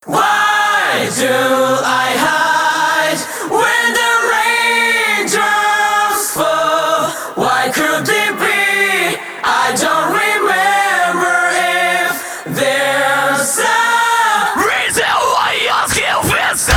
Why do I hide when the raindrops fall? Why could it be? I don't remember if there's a reason why I still feel so.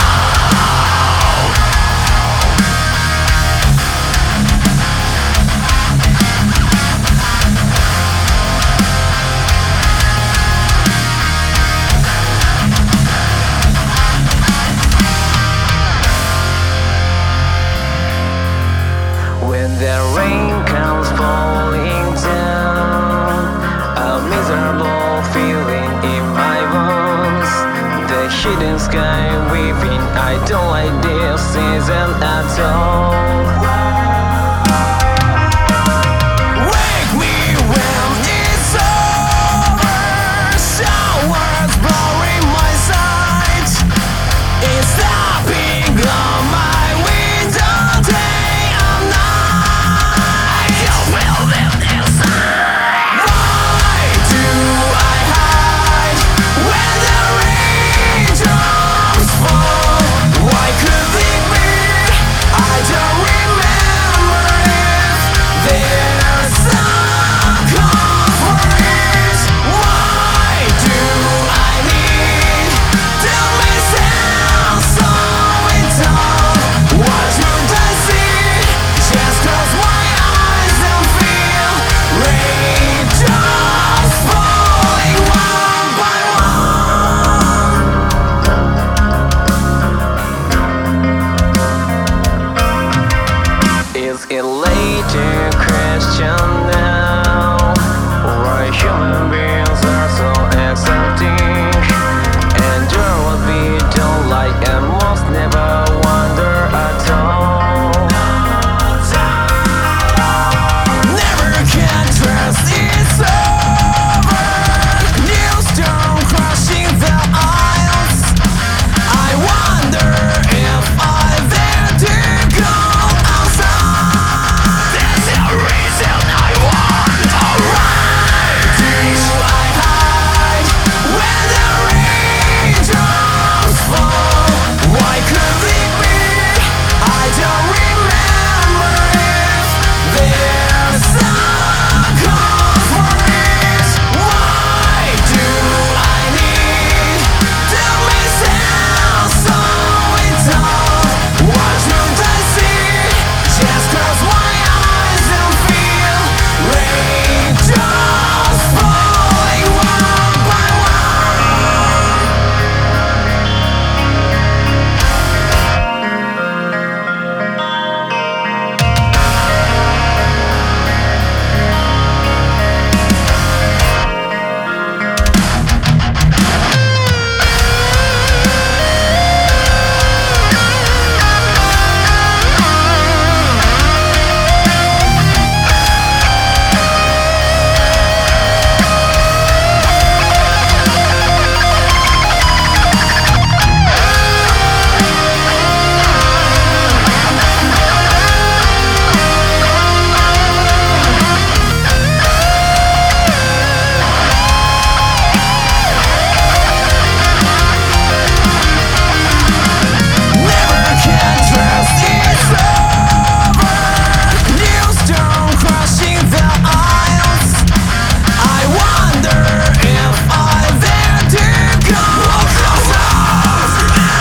When the rain comes falling down, a miserable feeling in my bones. The hidden sky weeping, I don't like this season at all. Wake me when it's over. Showers blurring my sight. It's stopping on my window day and night. I can feel them inside. Why do I hide when the raindrops fall? Why could it be? I don't remember if there's some cause for it. Why do I need to myself so into what should I see? Just close my eyes and feel raindrops falling one by one. Is it late to question now why human beings are so accepting? And there what we don't like and must never wonder at all. Never can trust it's over. New storm crushing the aisles. I wonder if I dare to go outside. There's a reason I wonder. Why do I hide when the raindrops fall? Why could it be? I don't remember if there's some cause for it. Why do I need to myself so into what should I see? Just close my eyes and feel raindrops falling one by one. Never can trust it's over. New storm crushing the aisles. I wonder if I dare to go outside.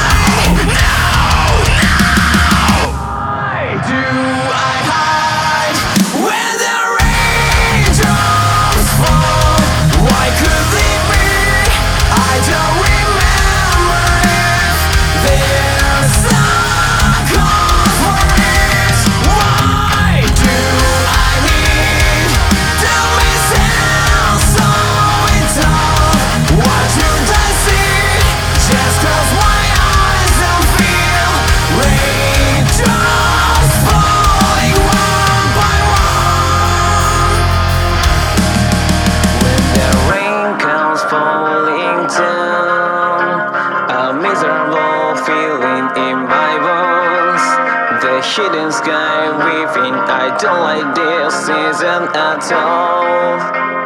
Why do I hide when the raindrops fall? Why could it be? I don't remember if there's some cause for it. Why do I need to myself so into what should I see? Just close my eyes and feel raindrops falling one by one. When the rain comes falling down, a miserable feeling in my bones. The hidden sky weeping, I don't like this season at all.